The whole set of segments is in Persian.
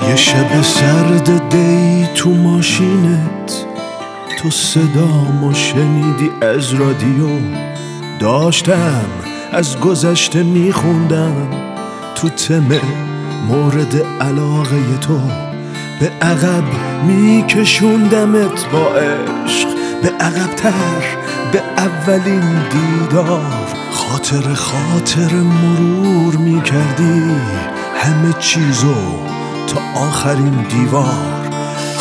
یه شب سرد دی تو ماشینت، تو صدامو شنیدی از رادیو. داشتم از گذشته میخوندم تو تم مورد علاقه تو. به عقب میکشوندمت با عشق، به عقب‌تر، به اولین دیدار. خاطر مرور میکردی همه چیزو تا آخرین دیوار.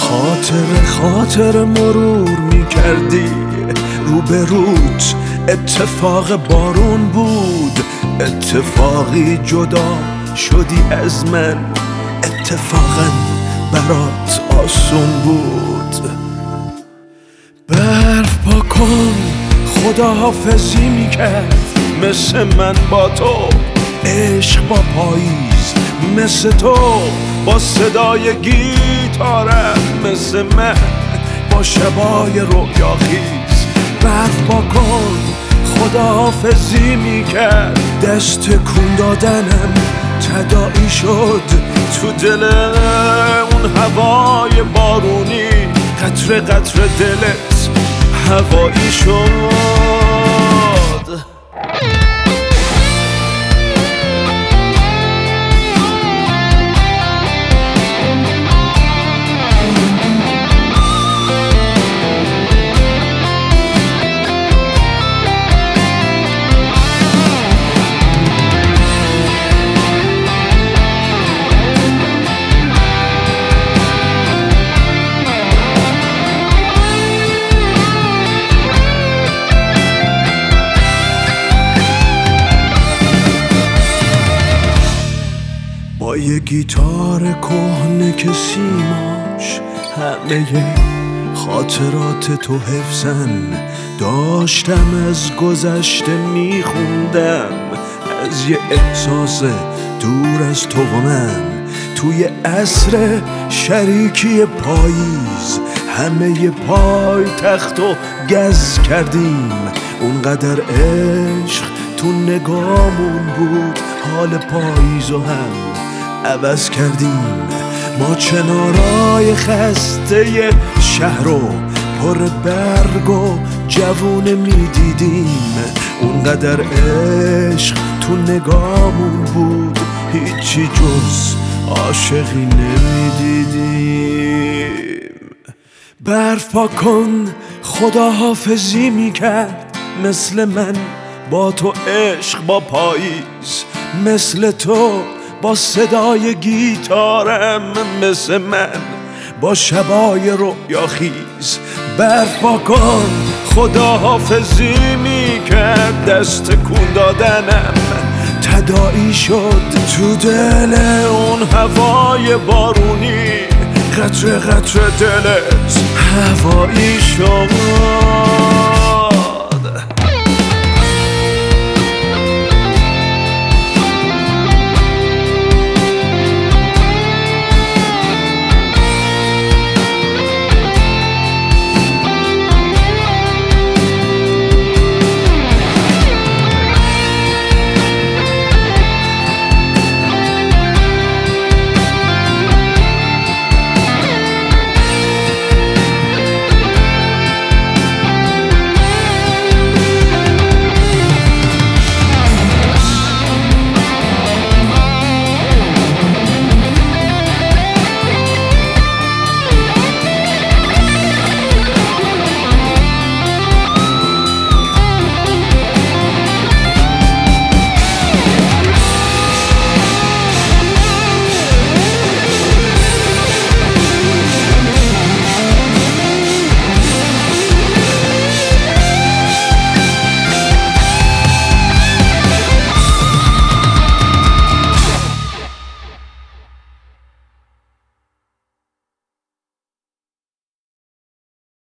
خاطر مرور میکردی روبروت اتفاق بارون بود. اتفاقی جدا شدی از من، اتفاقا برات آسون بود. برف پا کن خداحافظی میکرد مثل من با تو. عشق با پاییز مثل تو، با صدای گیتارم مثل من، با شبای رویاخیز. برف با کن خداحافظی میکرد، دست تکون دادنم تداعی شد تو دل اون هوای بارونی. قطره قطره دلت هوایی شد. با یه گیتار کهنه که سیماش همه خاطرات تو حفظن. داشتم از گذشته میخوندم، از یه احساس دور از تو و من. توی عصر شریکی پاییز همه پای تخت و گز کردیم. اونقدر عشق تو نگامون بود، حال پاییزو هم عوض کردیم. ما چنارای خسته شهر رو پر برگ و جوونه میدیدیم. اونقدر عشق تو نگامون بود، هیچی جز عاشقی نمیدیدیم. برف پا کن خداحافظی میکرد مثل من با تو. عشق با پاییز مثل تو، با صدای گیتارم مثل من، با شبای رویاخیز. برف پا کن خداحافظی میکرد، دست تکون دادنم تداعی شد تو دل اون هوای بارونی. قطره قطره دلت هوایی شد.